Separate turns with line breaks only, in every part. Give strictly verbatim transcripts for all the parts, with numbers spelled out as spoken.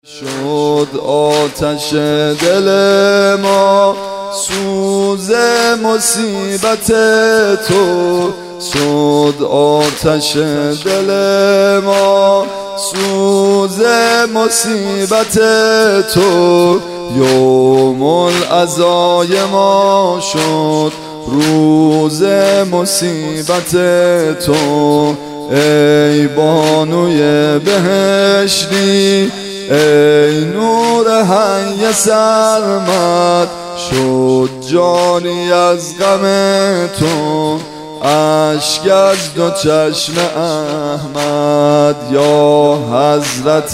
شد آتش دل ما سوز مصیبت تو، شد آتش دل ما سوز مصیبت تو. یوم العزای ما شد روز مصیبت تو. ای بانوی بهشتی، ای نور حی سرمد، شد جانی از غم تو، اشک از دو چشم احمد. یا حضرت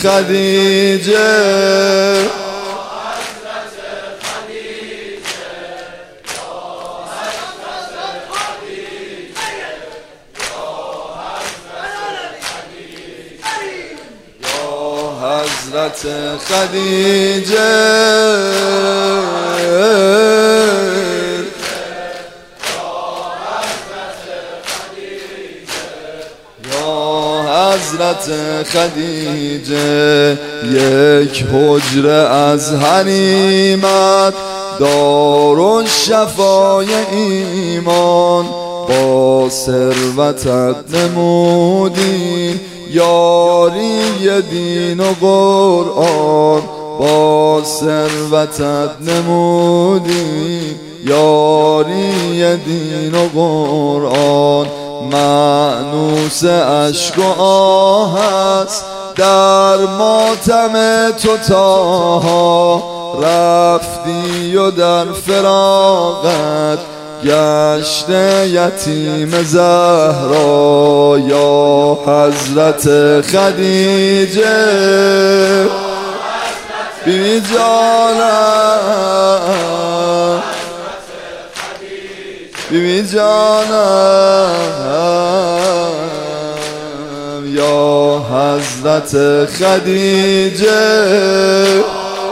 خدیجه، حضرت خدیجه، یا حضرت خدیجه. یک حجره از حریمت دارالشفای ایمان، با ثروتت نمودی یاری دین و قرآن، با ثروتت نمودی یاری دین و قرآن. مأنوس اشک و آه است در ماتم تو تاها، رفتی و در فراقت گشته یتیم زهرا. یا حضرت خدیجه، بیبی جانم، بیبی جانم، یا حضرت خدیجه،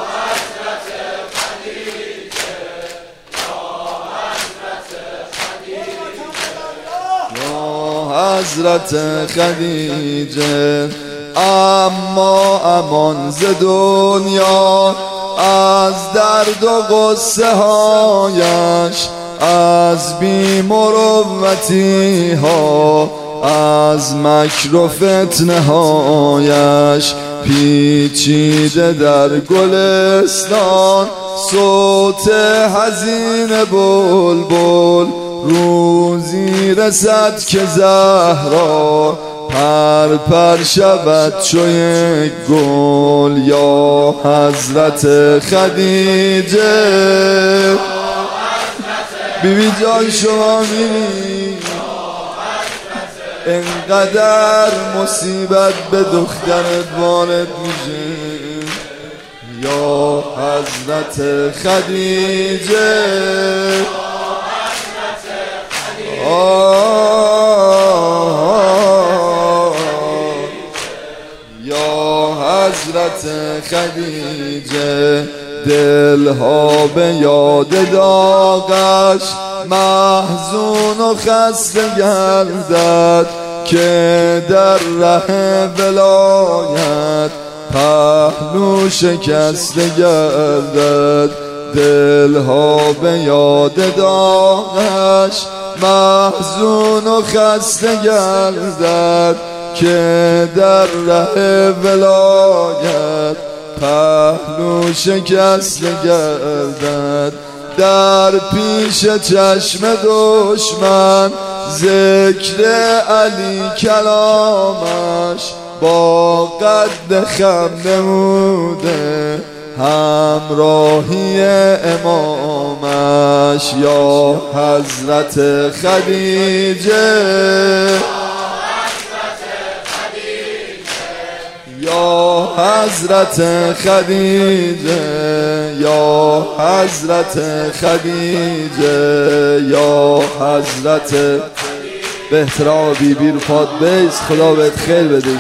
حضرت خدیجه. اما امان ز دنیا، از درد و غصه هایش، از بی‌مروتی ها، از مکر و فتنه هایش. پیچیده در گلستان صوت حزین بلبل، روزی رسد که زهرا پر پر شود چو یک گل. یا حضرت خدیجه، بیبی جان شما می‌بینی انقدر مصیبت به دخترت وارد میشه. یا حضرت خدیجه، آه یا حضرت خدیجه. دلها به یاد داغش محزون و خسته گردد، که در ره ولایت پهلو شکسته گردد. دلها به یاد داغش محزون و خسته گردد، که در ره ولایت پهلو شکسته گردد. در پیش چشم دشمن ذکر علی کلامش، با قد خم نموده همراهی امامش. یا حضرت خدیجه، یا حضرت خدیجه، یا حضرت خدیجه، یا حضرت. به احترام بی بی رو پاد بیس. خدا بهت خیر بده.